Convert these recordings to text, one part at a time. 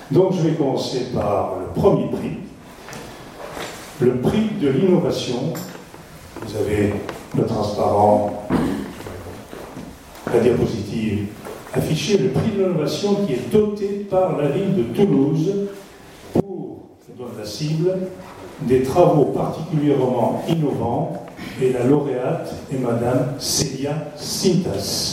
Donc je vais commencer par le premier prix, le prix de l'innovation. Vous avez le transparent, la diapositive affichée, le prix de l'innovation qui est doté par la ville de Toulouse pour, je donne la cible, des travaux particulièrement innovants, et la lauréate est Madame Célia Cintas.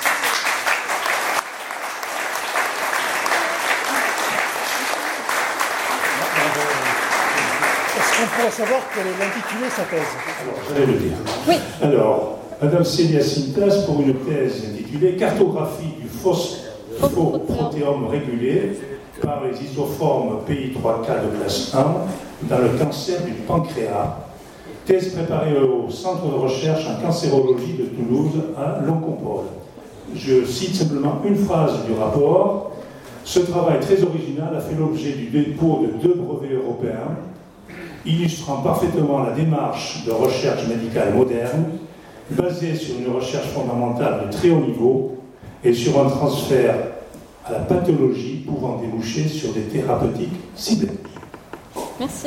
On pourrait savoir quel est l'intitulé de sa thèse. Alors, j'allais le dire. Oui. Alors, Madame Célia Cintas, pour une thèse intitulée Cartographie du phosphoprotéome régulé par les isoformes PI3K de classe 1 dans le cancer du pancréas. Thèse préparée au Centre de recherche en cancérologie de Toulouse à Loncompole. Je cite simplement une phrase du rapport. Ce travail très original a fait l'objet du dépôt de 2 brevets européens illustrant parfaitement la démarche de recherche médicale moderne, basée sur une recherche fondamentale de très haut niveau et sur un transfert à la pathologie pouvant déboucher sur des thérapeutiques ciblées. Merci.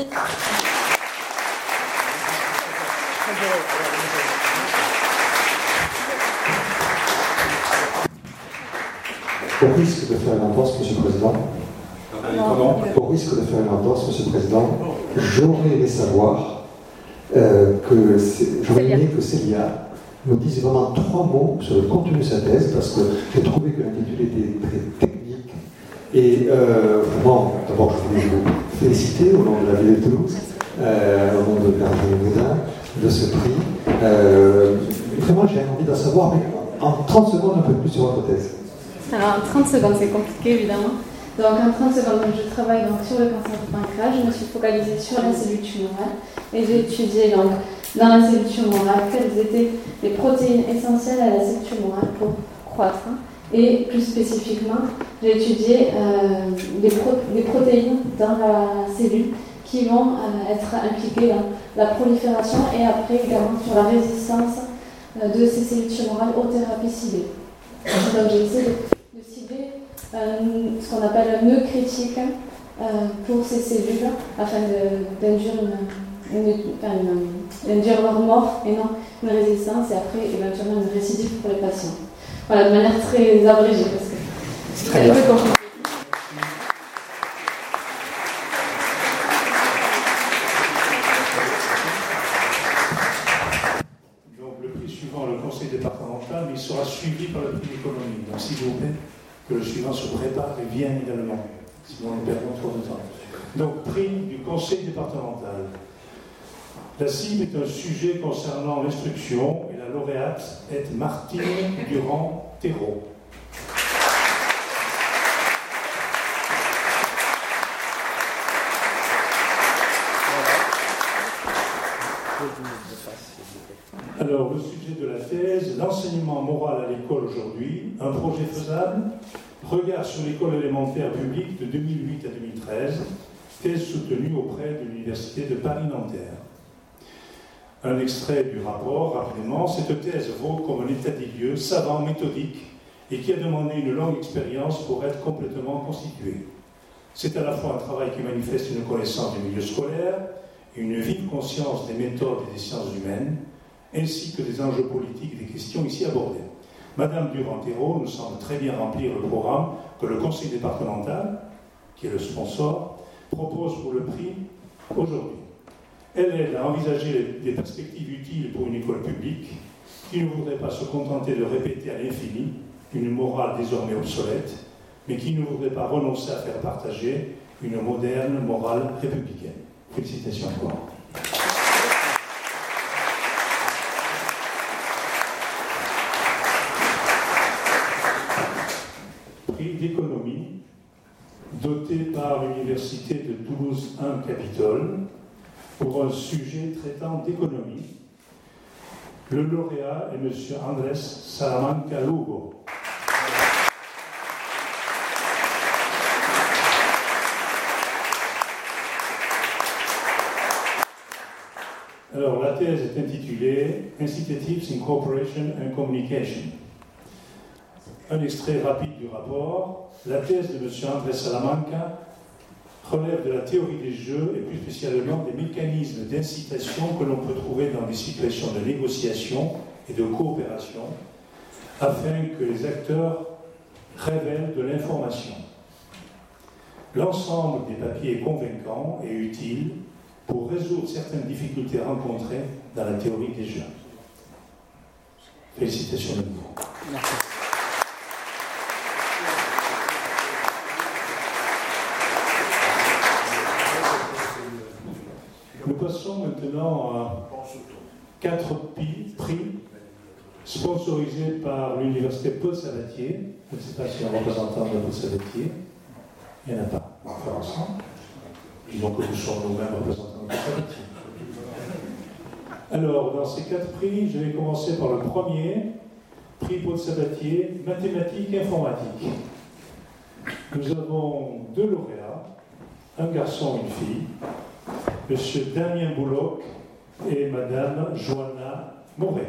Au risque de faire une entorse, Monsieur le Président. Au risque de faire une entorse, Monsieur le Président, j'aurais aimé savoir j'aurais aimé que Célia nous dise vraiment 3 mots sur le contenu de sa thèse, parce que j'ai trouvé que l'intitulé était très technique. Et vraiment, d'abord, je voulais vous féliciter au nom de la ville de Toulouse, au nom de Bernard Moudin, de ce prix. Vraiment, j'ai envie d'en savoir, mais en 30 secondes, un peu plus sur votre thèse. Alors, en 30 secondes, c'est compliqué, évidemment. Donc, en 30 secondes, je travaille donc, sur le cancer du pancréas. Je me suis focalisée sur la cellule tumorale et j'ai étudié donc, dans la cellule tumorale quelles étaient les protéines essentielles à la cellule tumorale pour croître. Et plus spécifiquement, j'ai étudié les protéines dans la cellule qui vont être impliquées dans la prolifération et après également sur la résistance de ces cellules tumorales aux thérapies ciblées. Donc, j'ai essayé de cibler ce qu'on appelle un nœud critique pour ces cellules afin d'induire leur mort et non une résistance et après éventuellement une récidive pour les patients. Voilà, de manière très abrégée parce que c'est très compliqué. Donc le prix suivant, le conseil départemental, mais il sera suivi par le prix d'économie. Donc s'il vous plaît, que le suivant se prépare et vienne également. Sinon nous perdons trop de temps. Donc prix du conseil départemental. La cible est un sujet concernant l'instruction et la lauréate est Martine Durand-Thérault. Alors, le sujet de la thèse, l'enseignement moral à l'école aujourd'hui, un projet faisable, regard sur l'école élémentaire publique de 2008 à 2013, thèse soutenue auprès de l'Université de Paris-Nanterre. Un extrait du rapport, rapidement. Cette thèse vaut comme un état des lieux savant, méthodique, et qui a demandé une longue expérience pour être complètement constituée. C'est à la fois un travail qui manifeste une connaissance du milieu scolaire et une vive conscience des méthodes et des sciences humaines, ainsi que des enjeux politiques et des questions ici abordées. Madame Durand-Thérault nous semble très bien remplir le programme que le conseil départemental, qui est le sponsor, propose pour le prix aujourd'hui. Elle aide à envisager des perspectives utiles pour une école publique qui ne voudrait pas se contenter de répéter à l'infini une morale désormais obsolète, mais qui ne voudrait pas renoncer à faire partager une moderne morale républicaine. Félicitations encore. Prix d'économie, doté par l'Université de Toulouse 1 Capitole, pour un sujet traitant d'économie. Le lauréat est M. Andrés Salamanca Lugo. Alors, la thèse est intitulée Incentives in Cooperation and Communication. Un extrait rapide du rapport. La thèse de M. Andrés Salamanca relève de la théorie des jeux et plus spécialement des mécanismes d'incitation que l'on peut trouver dans des situations de négociation et de coopération afin que les acteurs révèlent de l'information. L'ensemble des papiers est convaincant et utile pour résoudre certaines difficultés rencontrées dans la théorie des jeux. Félicitations de nouveau. Merci. Nous passons maintenant à 4 prix sponsorisés par l'université Paul Sabatier. Je ne sais pas si un représentant de Paul Sabatier. Il n'y en a pas. On va faire ensemble. Disons que nous sommes nous-mêmes représentants de Paul Sabatier. Alors, dans ces 4 prix, je vais commencer par le premier, prix Paul Sabatier, mathématiques et informatique. Nous avons 2 lauréats, un garçon et une fille, Monsieur Damien Bouloc et Madame Joanna Moret.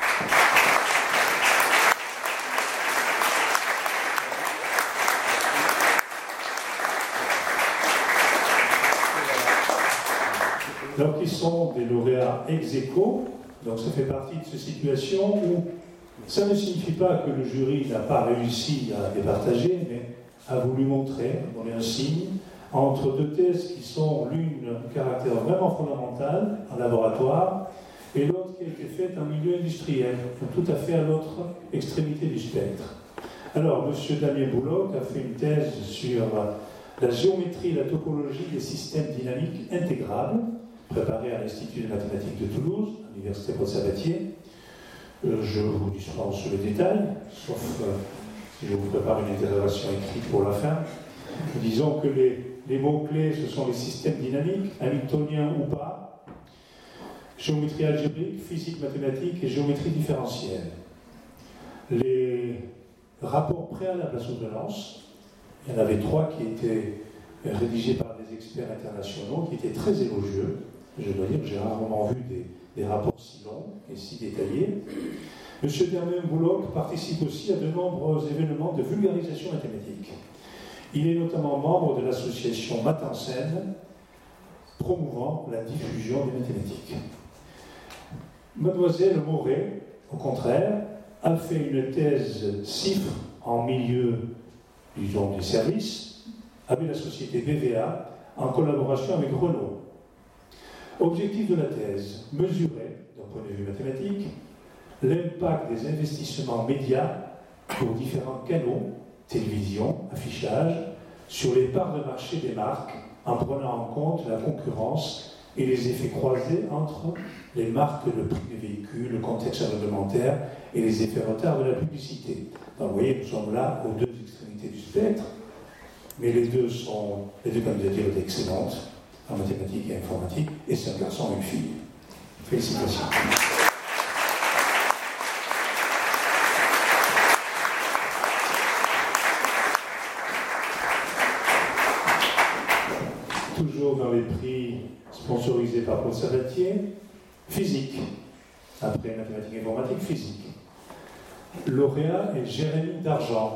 Donc ils sont des lauréats ex aequo, donc ça fait partie de ces situations où ça ne signifie pas que le jury n'a pas réussi à départager, mais a voulu montrer, donner un signe, entre 2 thèses qui sont l'une de caractère vraiment fondamental en laboratoire et l'autre qui a été faite en milieu industriel, tout à fait à l'autre extrémité du spectre. Alors, M. Damien Bouloc a fait une thèse sur la géométrie et la topologie des systèmes dynamiques intégrables, préparée à l'Institut de mathématiques de Toulouse, à l'Université Paul Sabatier. Je vous dispense les détails, sauf si je vous prépare une interrogation écrite pour la fin. Disons que les mots-clés, ce sont les systèmes dynamiques, hamiltoniens ou pas, géométrie algébrique, physique mathématique et géométrie différentielle. Les rapports préalables à soutenance, il y en avait 3 qui étaient rédigés par des experts internationaux, qui étaient très élogieux. Je dois dire que j'ai rarement vu des rapports si longs et si détaillés. M. Damien Bouloc participe aussi à de nombreux événements de vulgarisation mathématique. Il est notamment membre de l'association Math en Scène, promouvant la diffusion des mathématiques. Mademoiselle Moret, au contraire, a fait une thèse CIFRE en milieu, disons, des services, avec la société BVA, en collaboration avec Renault. Objectif de la thèse, mesurer, d'un point de vue mathématique, l'impact des investissements médias pour différents canaux, télévision, affichage, sur les parts de marché des marques, en prenant en compte la concurrence et les effets croisés entre les marques, le prix des véhicules, le contexte réglementaire et les effets retards de la publicité. Donc vous voyez, nous sommes là aux 2 extrémités du spectre, mais les deux candidatures étaient excellentes, en mathématiques et informatique, et c'est un garçon et une fille. Félicitations. Toujours dans les prix sponsorisés par Paul Sabatier, physique. Après mathématiques et informatique, physique. Lauréat est Jérémy Dargent.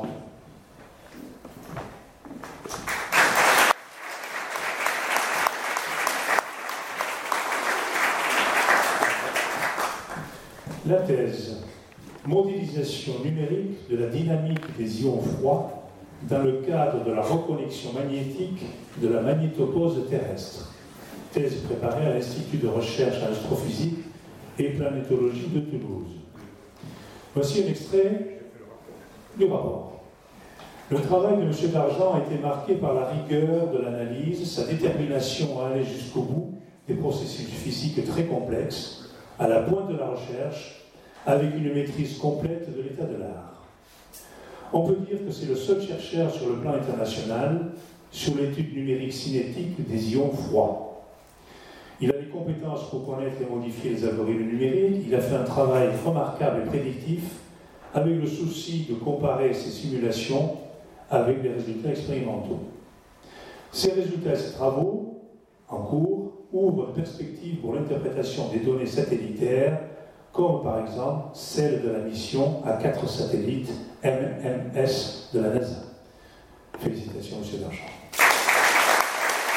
La thèse, modélisation numérique de la dynamique des ions froids dans le cadre de la reconnexion magnétique de la magnétopause terrestre. Thèse préparée à l'Institut de recherche en astrophysique et planétologie de Toulouse. Voici un extrait du rapport. Le travail de M. Dargent a été marqué par la rigueur de l'analyse, sa détermination à aller jusqu'au bout des processus physiques très complexes, à la pointe de la recherche, avec une maîtrise complète de l'état de l'art. On peut dire que c'est le seul chercheur sur le plan international sur l'étude numérique cinétique des ions froids. Il a les compétences pour connaître et modifier les algorithmes numériques. Il a fait un travail remarquable et prédictif avec le souci de comparer ses simulations avec les résultats expérimentaux. Ces résultats et ces travaux en cours ouvrent une perspective pour l'interprétation des données satellitaires, comme par exemple celle de la mission à 4 satellites MMS de la NASA. Félicitations, M. Dargent.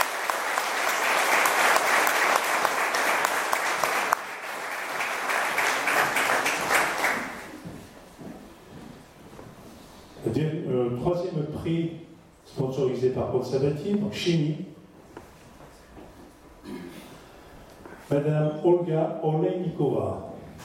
troisième prix sponsorisé par Paul Sabatier, donc chimie, Madame Olga Olejnikova.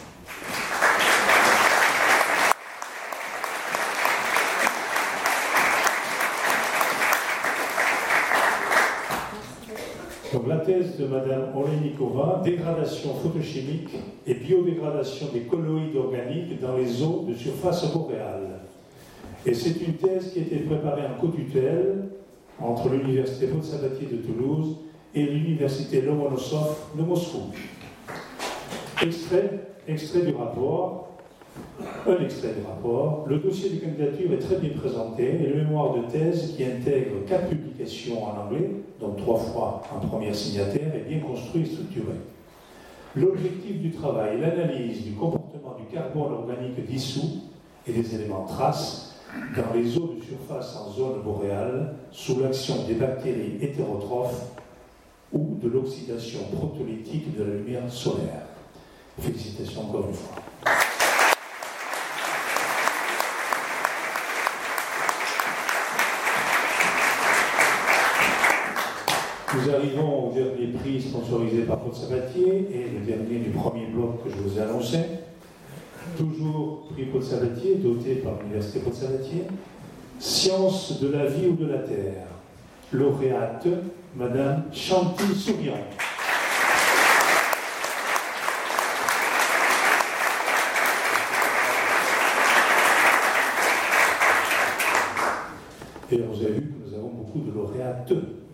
Donc, la thèse de Madame Olejnikova, dégradation photochimique et biodégradation des colloïdes organiques dans les eaux de surface boréale. Et c'est une thèse qui a été préparée en co-tutelle entre l'Université Paul Sabatier de Toulouse et l'Université Lomonosov de Moscou. Extrait du rapport. Un extrait du rapport. Le dossier de candidature est très bien présenté et le mémoire de thèse qui intègre 4 publications en anglais, donc 3 fois en première signataire, est bien construit et structuré. L'objectif du travail est l'analyse du comportement du carbone organique dissous et des éléments traces dans les eaux de surface en zone boréale sous l'action des bactéries hétérotrophes ou de l'oxydation protolytique de la lumière solaire. Félicitations encore une fois. Nous arrivons au dernier prix sponsorisé par Paul Sabatier et le dernier du premier bloc que je vous ai annoncé. Toujours prix Paul Sabatier, doté par l'Université Paul Sabatier. Sciences de la vie ou de la terre. Lauréate, Madame Chanty Souriant. Et vous avez vu que nous avons beaucoup de lauréates.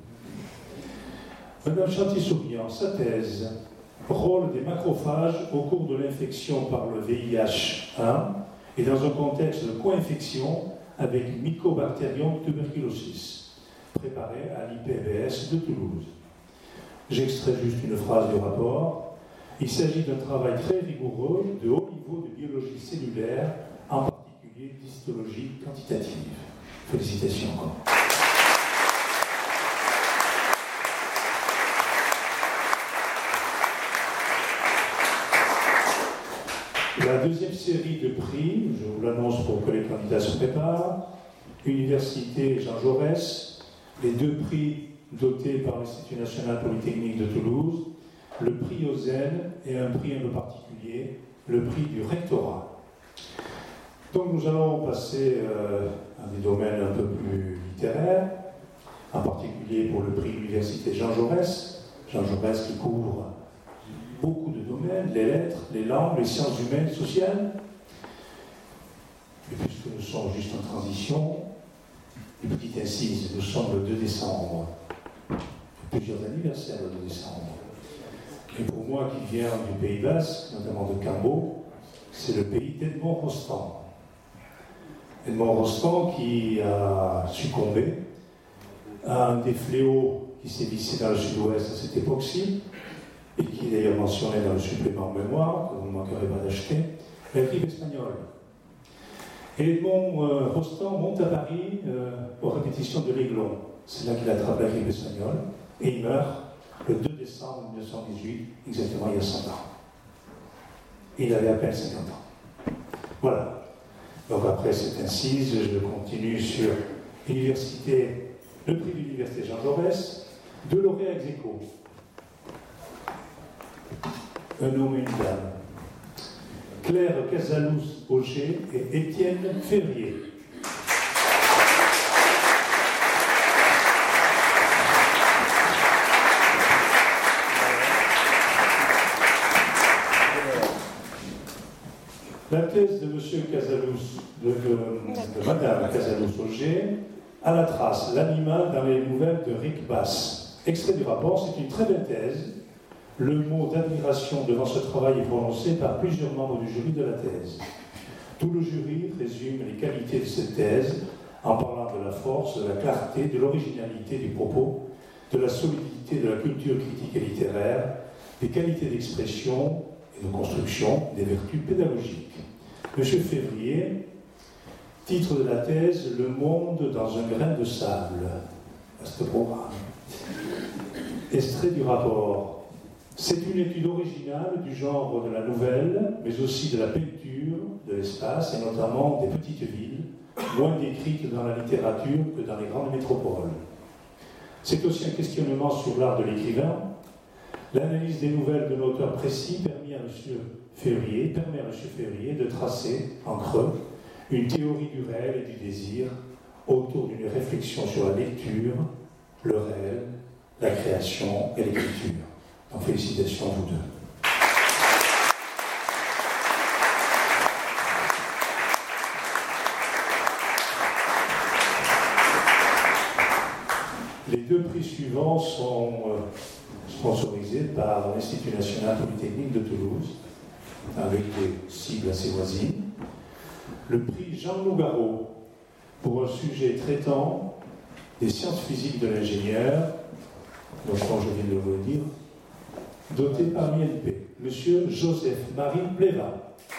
Madame Chanty-Souriant, sa thèse, rôle des macrophages au cours de l'infection par le VIH-1 et dans un contexte de co-infection avec Mycobacterium tuberculosis, préparée à l'IPBS de Toulouse. J'extrais juste une phrase du rapport. Il s'agit d'un travail très rigoureux de haut niveau de biologie cellulaire, en particulier d'histologie quantitative. Félicitations encore. La deuxième série de prix, je vous l'annonce pour que les candidats se préparent, Université Jean Jaurès, les 2 prix dotés par l'Institut national polytechnique de Toulouse, le prix Ozen et un prix un peu particulier, le prix du rectorat. Donc nous allons passer à des domaines un peu plus littéraires, en particulier pour le prix Université Jean Jaurès qui couvre beaucoup de domaines, les lettres, les langues, les sciences humaines, sociales. Et puisque nous sommes juste en transition, une petite incise, nous sommes le 2 décembre. Plusieurs anniversaires le 2 décembre. Et pour moi qui viens du Pays Basque, notamment de Cambo, c'est le pays d'Edmond Rostand. Edmond Rostand qui a succombé à un des fléaux qui sévissait dans le sud-ouest à cette époque-ci, et qui est d'ailleurs mentionné dans le supplément mémoire, que vous ne manquerez pas d'acheter, la grippe espagnole. Et Edmond Rostand monte à Paris aux répétitions de l'Aiglon. C'est là qu'il attrape la grippe espagnole, et il meurt le 2 décembre 1918, exactement il y a 100 ans. Il avait à peine 50 ans. Voilà. Donc après cette incise, je continue sur l'université, le prix de l'Université Jean Jaurès, 2 lauréats ex aequo. Un homme et une dame. Claire Casalous-Auger et Étienne Février. La thèse de M. Casalous, de Mme Casalous-Auger, à la trace, l'animal dans les nouvelles de Rick Bass. Extrait du rapport, c'est une très belle thèse. Le mot d'admiration devant ce travail est prononcé par plusieurs membres du jury de la thèse. Tout le jury résume les qualités de cette thèse en parlant de la force, de la clarté, de l'originalité du propos, de la solidité de la culture critique et littéraire, des qualités d'expression et de construction, des vertus pédagogiques. Monsieur Février, titre de la thèse, Le monde dans un grain de sable. Vaste programme. Extrait du rapport. C'est une étude originale du genre de la nouvelle, mais aussi de la peinture, de l'espace, et notamment des petites villes, moins décrites dans la littérature que dans les grandes métropoles. C'est aussi un questionnement sur l'art de l'écrivain. L'analyse des nouvelles d'un auteur précis permet à M. Février de tracer, en creux, une théorie du réel et du désir autour d'une réflexion sur la lecture, le réel, la création et l'écriture. Donc félicitations à vous deux. Les deux prix suivants sont sponsorisés par l'Institut national polytechnique de Toulouse, avec des cibles assez voisines. Le prix Jean Nougaro, pour un sujet traitant des sciences physiques de l'ingénieur, dont je viens de vous le dire, doté par l'INP, M. Joseph-Marie Pléva.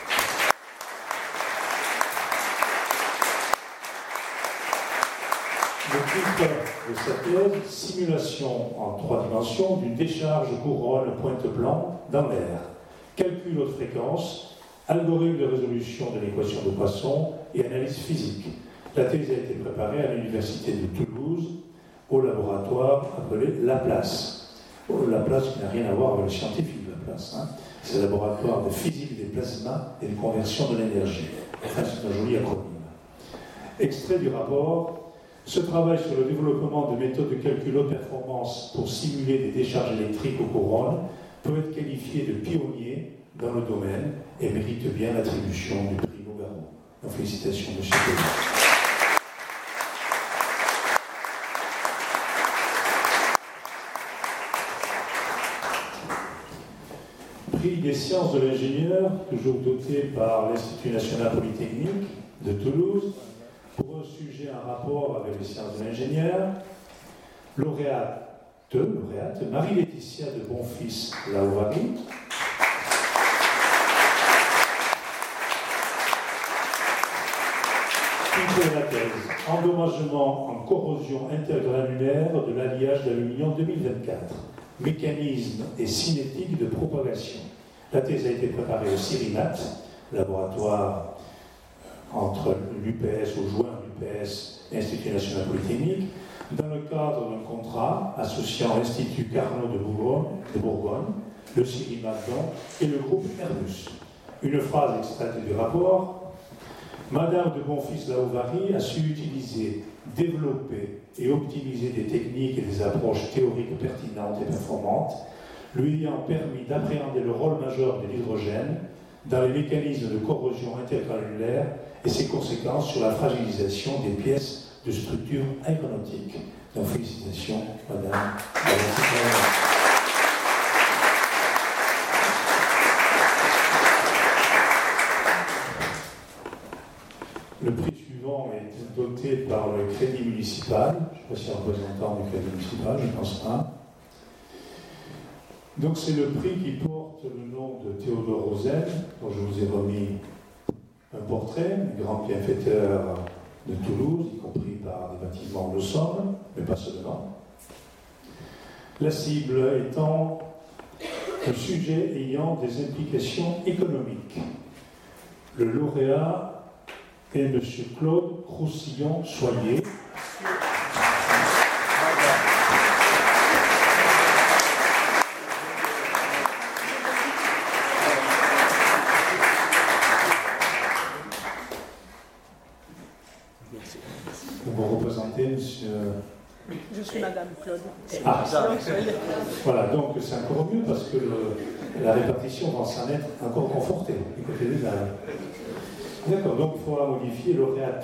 Le titre de sa thèse, simulation en 3 dimensions d'une décharge couronne pointe-blanc dans l'air. Calcul haute fréquence, algorithme de résolution de l'équation de Poisson et analyse physique. La thèse a été préparée à l'Université de Toulouse, au laboratoire appelé Laplace. Laplace qui n'a rien à voir avec le scientifique Laplace. C'est le laboratoire de physique des plasmas et de conversion de l'énergie. Enfin, c'est un joli acronyme. Extrait du rapport. Ce travail sur le développement de méthodes de calcul haute performance pour simuler des décharges électriques aux couronnes peut être qualifié de pionnier dans le domaine et mérite bien l'attribution du prix Nougaro. Donc, félicitations, M. Pléva. Prix des sciences de l'ingénieur, toujours doté par l'Institut national polytechnique de Toulouse, pour un sujet en rapport avec les sciences de l'ingénieur. Lauréate Marie-Laetitia de Bonfils-Laouvary. Titre de la thèse, endommagement en corrosion intergranulaire de l'alliage d'aluminium 2024. Mécanisme et cinétique de propagation. La thèse a été préparée au CIRINAT, laboratoire entre l'UPS, au joint l'UPS et l'Institut national polytechnique, dans le cadre d'un contrat associant l'Institut Carnot de Bourgogne, le CIRINAT et le groupe Airbus. Une phrase extraite du rapport. Madame de Bonfils-Laouvary a su utiliser, développer et optimiser des techniques et des approches théoriques pertinentes et performantes, lui ayant permis d'appréhender le rôle majeur de l'hydrogène dans les mécanismes de corrosion intergranulaire et ses conséquences sur la fragilisation des pièces de structure aéronautique. Donc félicitations, Madame. Le prix suivant est doté par le Crédit municipal. Je ne sais pas si un représentant du Crédit municipal, je ne pense pas. Donc c'est le prix qui porte le nom de Théodore Rosen, dont je vous ai remis un portrait, un grand bienfaiteur de Toulouse, y compris par des bâtiments de Somme, mais pas seulement. La cible étant un sujet ayant des implications économiques. Le lauréat est M. Claude Roussillon-Soyer. Vous représentez, monsieur... Je suis Madame Claude. Ah, voilà, donc c'est encore mieux parce que la répartition va s'en être encore confortée du côté des dames. D'accord, donc il faudra modifier lauréate.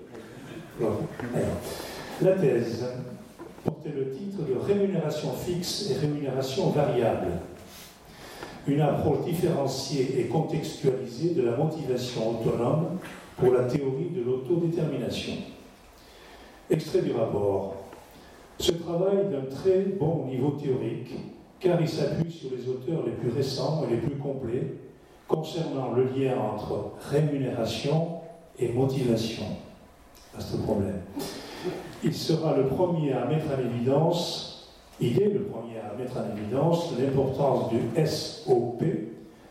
La thèse portait le titre de rémunération fixe et rémunération variable. Une approche différenciée et contextualisée de la motivation autonome pour la théorie de l'autodétermination. Extrait du rapport. Ce travail est d'un très bon niveau théorique, car il s'appuie sur les auteurs les plus récents et les plus complets concernant le lien entre rémunération et motivation. Vaste problème. Il sera le premier à mettre en évidence, il est le premier à mettre en évidence l'importance du SOP,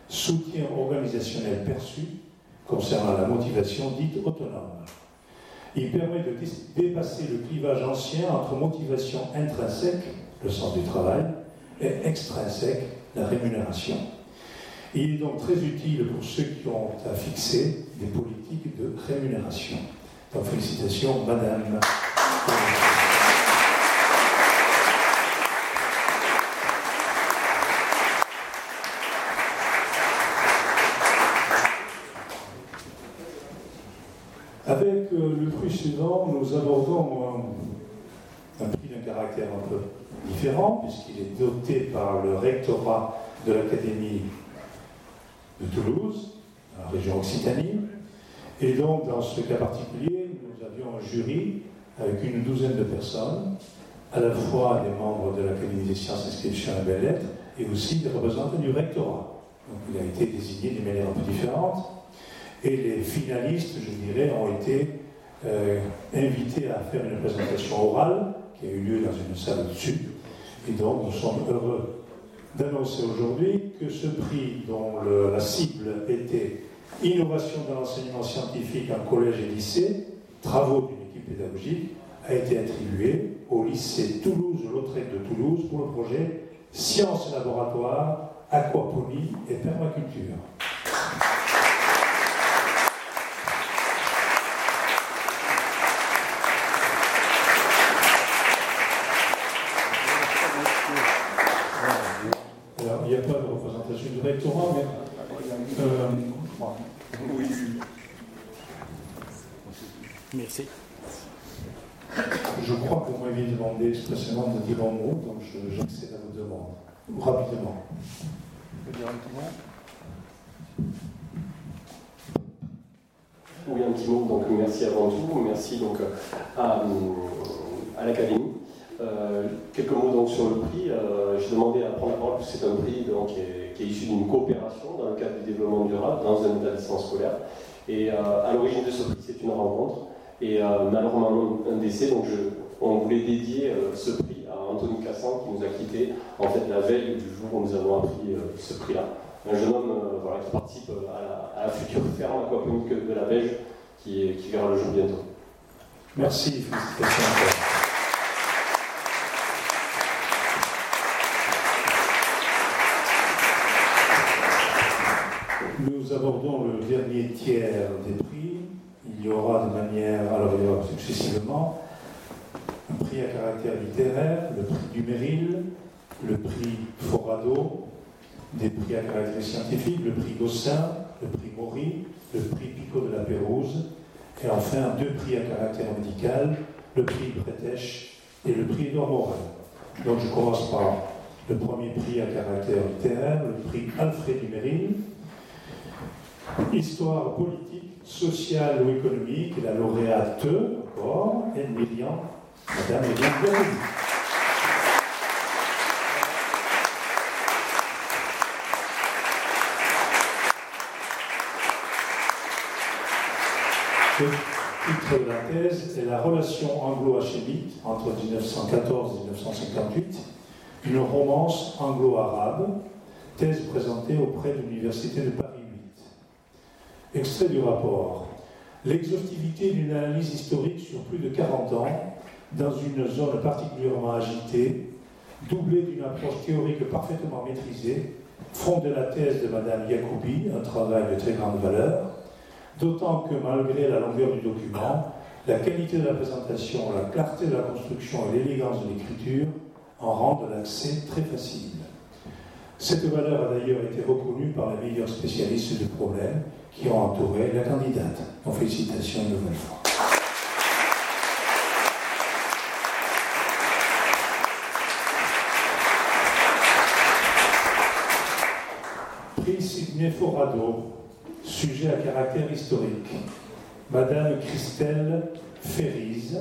soutien organisationnel perçu, concernant la motivation dite autonome. Il permet de dépasser le clivage ancien entre motivation intrinsèque, le sens du travail, et extrinsèque, la rémunération. Il est donc très utile pour ceux qui ont à fixer des politiques de rémunération. Donc félicitations, Madame. Avec le prix suivant, nous abordons un prix d'un caractère un peu différent, puisqu'il est doté par le rectorat de l'Académie de Toulouse, dans la région Occitanie. Et donc, dans ce cas particulier, nous avions un jury avec une douzaine de personnes, à la fois des membres de l'Académie des sciences, inscription et belles-lettres, et aussi des représentants du rectorat. Donc, il a été désigné d'une manière un peu différente. Et les finalistes, je dirais, ont été invités à faire une présentation orale qui a eu lieu dans une salle du Sud. Et donc, nous sommes heureux d'annoncer aujourd'hui que ce prix, dont la cible était innovation dans l'enseignement scientifique en collège et lycée, travaux d'une équipe pédagogique, a été attribué au lycée Toulouse-Lautrec de Toulouse pour le projet Sciences et laboratoires, aquaponie et permaculture. Alors, il n'y a pas de représentation du rectorat, mais oui. Merci. Je crois que vous m'aviez demandé expressément de dire un mot, donc j'accède à votre demande. Rapidement. Oui, un petit mot. Donc, merci avant tout. Merci donc à l'Académie. Quelques mots donc sur le prix. J'ai demandé à prendre la parole parce que c'est un prix donc, qui est issu d'une coopération dans le cadre du développement durable dans un établissement scolaire. Et à l'origine de ce prix, c'est une rencontre. Et malheureusement, un décès. Donc, on voulait dédier ce prix à Anthony Cassan qui nous a quittés en fait la veille du jour où nous avons appris ce prix-là. Un jeune homme voilà, qui participe à la future ferme aquaponique de la Beige qui verra le jour bientôt. Merci, félicitations. Nous abordons le dernier tiers des prix. Il y aura de manière, alors il y aura successivement un prix à caractère littéraire, le prix du Méril, le prix Forado, des prix à caractère scientifique, le prix Gossin, le prix Maury, le prix Picot de la Pérouse, et enfin deux prix à caractère médical, le prix Bretèche et le prix Édouard Morel. Donc je commence par le premier prix à caractère littéraire, le prix Alfred du Méril. Histoire politique, sociale ou économique, la lauréate, encore, Madame Myriam Berry. Le titre de la thèse est la relation anglo-hachémite entre 1914 et 1958, une romance anglo-arabe, thèse présentée auprès de l'Université de Paris 8. Extrait du rapport. L'exhaustivité d'une analyse historique sur plus de 40 ans, dans une zone particulièrement agitée, doublée d'une approche théorique parfaitement maîtrisée, fonde la thèse de Madame Yacoubi, un travail de très grande valeur, d'autant que malgré la longueur du document, la qualité de la présentation, la clarté de la construction et l'élégance de l'écriture en rendent l'accès très facile. Cette valeur a d'ailleurs été reconnue par les meilleurs spécialistes du problème qui ont entouré la candidate. Donc félicitations une nouvelle fois. Prix Sidney Forado, sujet à caractère historique. Madame Christelle Ferrise.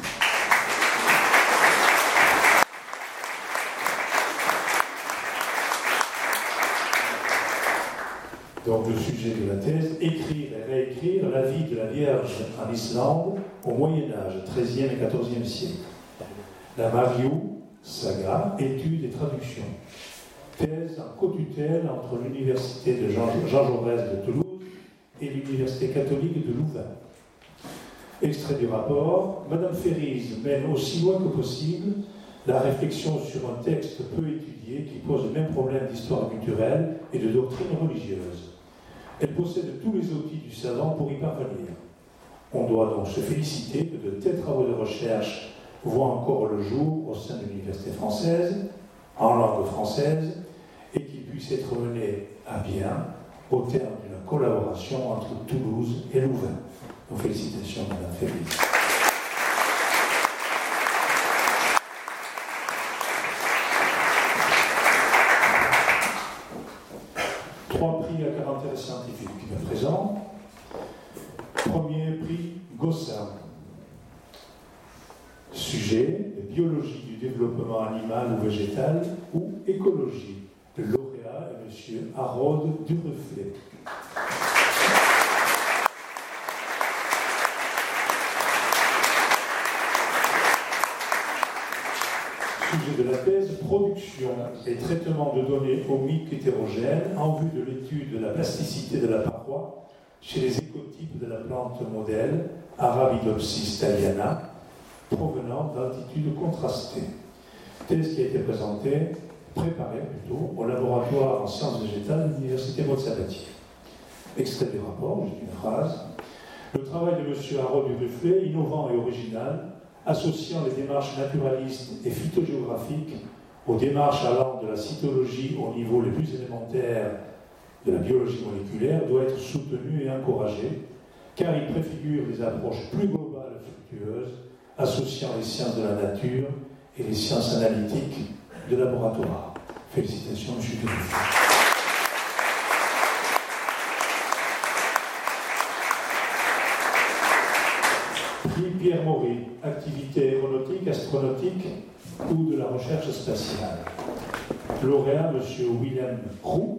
Donc le sujet de la thèse, écrire et réécrire la vie de la Vierge en Islande au Moyen-Âge, 13e et 14e siècle. La Mariou, saga, études et traductions. Thèse en co-tutelle entre l'université de Jean Jaurès de Toulouse et l'université catholique de Louvain. Extrait du rapport, Madame Ferriz mène aussi loin que possible la réflexion sur un texte peu étudié qui pose le même problème d'histoire culturelle et de doctrine religieuse. Elle possède tous les outils du savant pour y parvenir. On doit donc se féliciter que de tels travaux de recherche voient encore le jour au sein de l'université française, en langue française, et qu'ils puissent être menés à bien au terme d'une collaboration entre Toulouse et Louvain. Donc félicitations, Madame Ferriz. Trois prix à caractère scientifique à présent. Premier prix Gossin. Sujet, biologie du développement animal ou végétal ou écologie. Le lauréat est M. Harold Duruflé. Sujet de la thèse, production et traitement de données omiques hétérogènes en vue de l'étude de la plasticité de la paroi chez les écotypes de la plante modèle Arabidopsis thaliana provenant d'altitudes contrastées. Thèse qui a été préparée plutôt, au laboratoire en sciences végétales de l'Université Mozambique. Extrait du rapport, juste une phrase. Le travail de M. Harold Duruflé, innovant et original, associant les démarches naturalistes et phytogéographiques aux démarches allant de la cytologie au niveau le plus élémentaire de la biologie moléculaire, doit être soutenu et encouragé, car il préfigure des approches plus globales et fructueuses, associant les sciences de la nature et les sciences analytiques de laboratoire. Félicitations, M. Duruflé. Prix Pierre Maury, activité aéronautique, astronautique ou de la recherche spatiale. Lauréat, M. William Roux.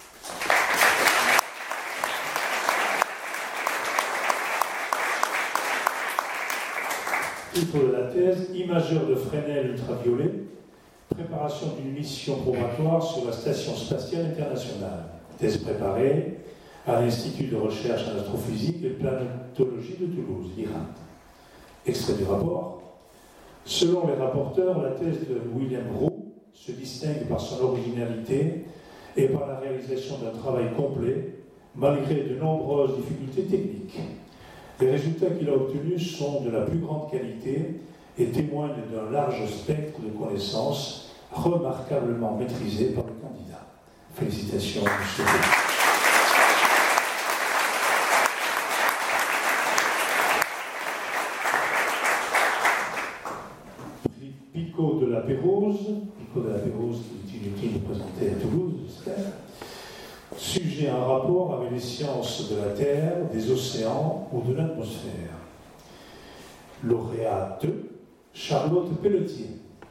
Titre de la thèse, imageur de Fresnel ultraviolet, préparation d'une mission probatoire sur la Station spatiale internationale. Thèse préparée à l'Institut de recherche en astrophysique et planétologie de Toulouse, l'IRAT. Extrait du rapport. Selon les rapporteurs, la thèse de William Roux se distingue par son originalité et par la réalisation d'un travail complet, malgré de nombreuses difficultés techniques. Les résultats qu'il a obtenus sont de la plus grande qualité et témoignent d'un large spectre de connaissances remarquablement maîtrisées par le candidat. Félicitations, M. Roux. Pico de la Pérouse qui est inutile de présenter à Toulouse, j'espère. Sujet en rapport avec les sciences de la Terre, des océans ou de l'atmosphère. Lauréat 2, Charlotte Pelletier.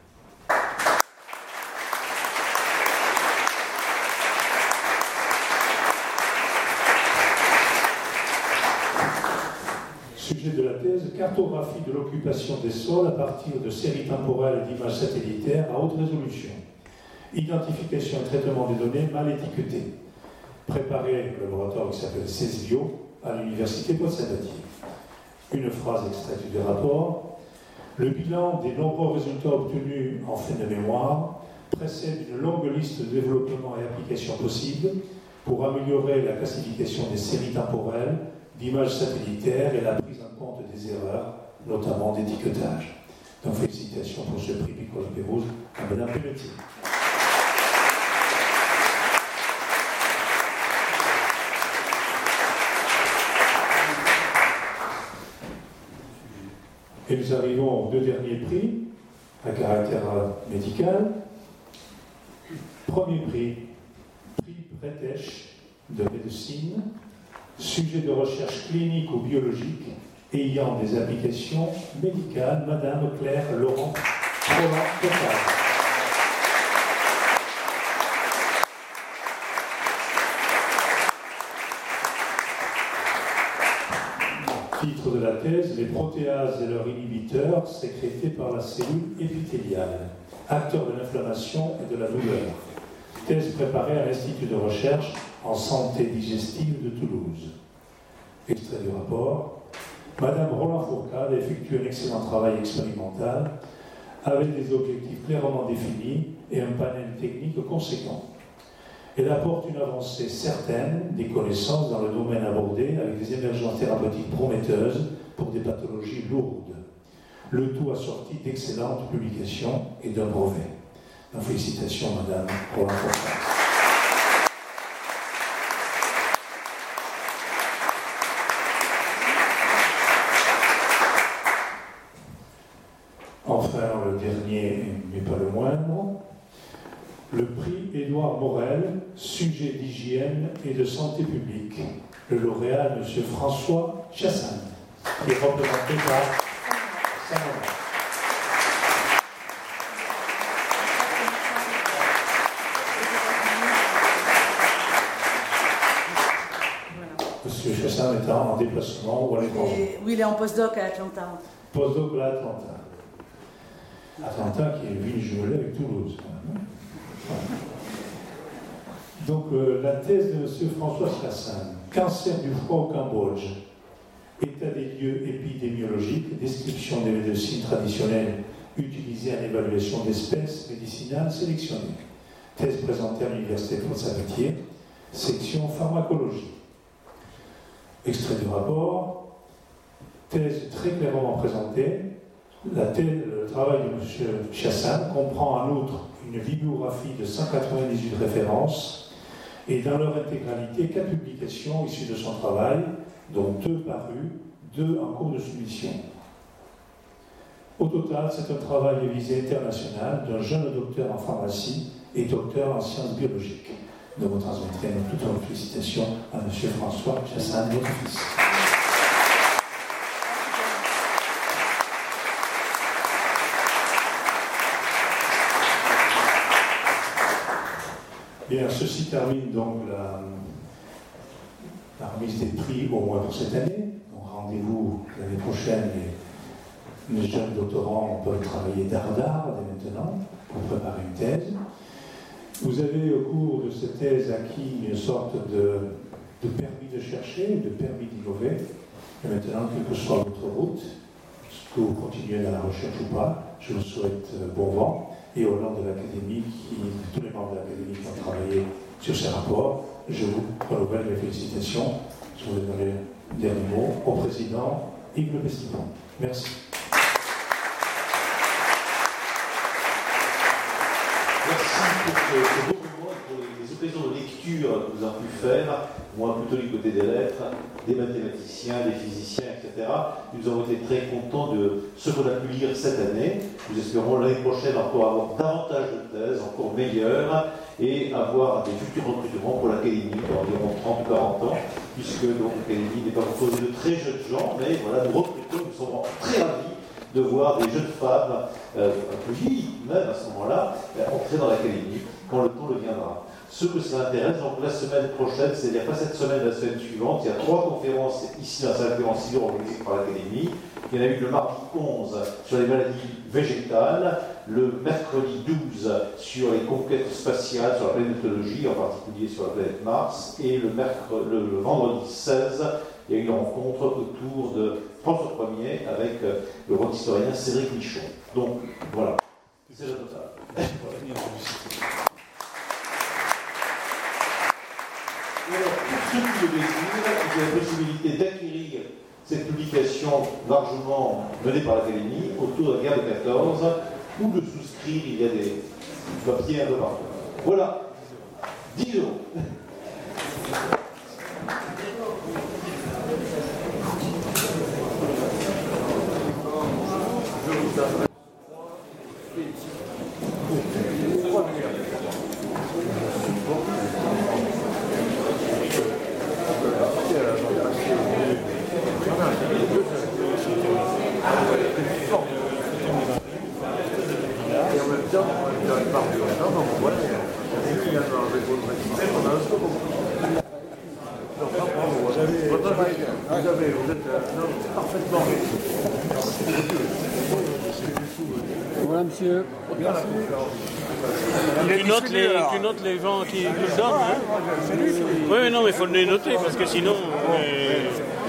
Sujet de la thèse, cartographie de l'occupation des sols à partir de séries temporelles d'images satellitaires à haute résolution. Identification et traitement des données mal étiquetées. Préparé au laboratoire qui s'appelle CESBio à l'Université Pointe-Sabatier. Une phrase extraite du rapport. Le bilan des nombreux résultats obtenus en fin de mémoire précède une longue liste de développements et applications possibles pour améliorer la classification des séries temporelles, d'images satellitaires et la prise en compte des erreurs, notamment d'étiquetage. Donc félicitations pour ce prix Pico de Pérouse à Mme Pelletier. Et nous arrivons aux deux derniers prix à caractère médical. Premier prix, prix Bretéche de médecine, sujet de recherche clinique ou biologique ayant des applications médicales, Madame Claire Laurent Roland-Total. Titre de la thèse, les protéases et leurs inhibiteurs sécrétés par la cellule épithéliale, acteurs de l'inflammation et de la douleur. Thèse préparée à l'Institut de recherche en santé digestive de Toulouse. Extrait du rapport. Madame Roland Fourcade effectue un excellent travail expérimental avec des objectifs clairement définis et un panel technique conséquent. Elle apporte une avancée certaine des connaissances dans le domaine abordé avec des émergences thérapeutiques prometteuses pour des pathologies lourdes. Le tout assorti d'excellentes publications et d'un brevet. Félicitations, Madame Roland Fourcade. Enfin, le dernier, mais pas le moindre, le prix Édouard Morel, sujet d'hygiène et de santé publique. Le lauréat, M. François Chassagne, qui est représenté par Saint-Laurent. Monsieur Chassagne est en déplacement ou à l'étranger? Oui, il est en postdoc à Atlanta. Postdoc à Atlanta. Atlanta qui est une ville jumelée avec Toulouse. Donc la thèse de M. François Chassagne, cancer du foie au Cambodge, état des lieux épidémiologiques, description des médecines traditionnelles utilisées en évaluation d'espèces médicinales sélectionnées. Thèse présentée à l'Université de Saint-Salvatier, section pharmacologie. Extrait du rapport, thèse très clairement présentée. Le travail de M. Chassagne comprend en outre une bibliographie de 198 références et dans leur intégralité 4 publications issues de son travail, dont 2 parues, 2 en cours de soumission. Au total, c'est un travail de visée internationale d'un jeune docteur en pharmacie et docteur en sciences biologiques. Nous vous transmettrons toutes nos félicitations à M. François Chassagne, notre fils. Bien, ceci termine donc la remise des prix au moins pour cette année. Donc rendez-vous l'année prochaine. Les jeunes doctorants peuvent travailler dardard dès maintenant pour préparer une thèse. Vous avez au cours de cette thèse acquis une sorte de permis de chercher, de permis d'innover. Et maintenant, quelle que soit votre route, est-ce que vous continuez dans la recherche ou pas, je vous souhaite bon vent. Et au nom de l'Académie, tous les membres de l'Académie qui ont travaillé sur ces rapports, je vous renouvelle mes félicitations. Je vous donnerai un dernier mot au président Yves Le Pestilon. Merci. Merci pour ce beau moment et pour les occasions de lecture que nous avons pu faire, moi plutôt du côté des lettres, des mathématiciens, des physiciens, etc. Nous avons été très contents de ce qu'on a pu lire cette année. Nous espérons l'année prochaine encore avoir davantage de thèses, encore meilleures, et avoir des futurs recrutements pour l'Académie d'environ 30 ou 40 ans, puisque donc l'Académie n'est pas composée de très jeunes gens, mais voilà, nous recrutons, nous sommes très ravis de voir des jeunes femmes, un peu vieilles même à ce moment-là, entrer dans l'Académie quand le temps le viendra. Ceux que ça intéresse, donc la semaine prochaine, c'est-à-dire pas cette semaine, la semaine suivante, il y a 3 conférences ici dans la salle de conférence organisées par l'Académie. Il y en a eu le mardi 11 sur les maladies végétales, le mercredi 12 sur les conquêtes spatiales, sur la planétologie, en particulier sur la planète Mars, et le vendredi 16, il y a eu une rencontre autour de François Ier avec le grand historien Cédric Michon. Donc, voilà. C'est le total. Alors, pour ceux qui le désirent, vous avez la possibilité d'acquérir cette publication largement menée par l'Académie autour de la guerre de 14, ou de souscrire, il y a des papiers un peu partout. Voilà. 10 €. Voilà, monsieur. Merci. Tu notes les gens qui le donnent. Hein. Oui, non, mais il faut les noter parce que sinon.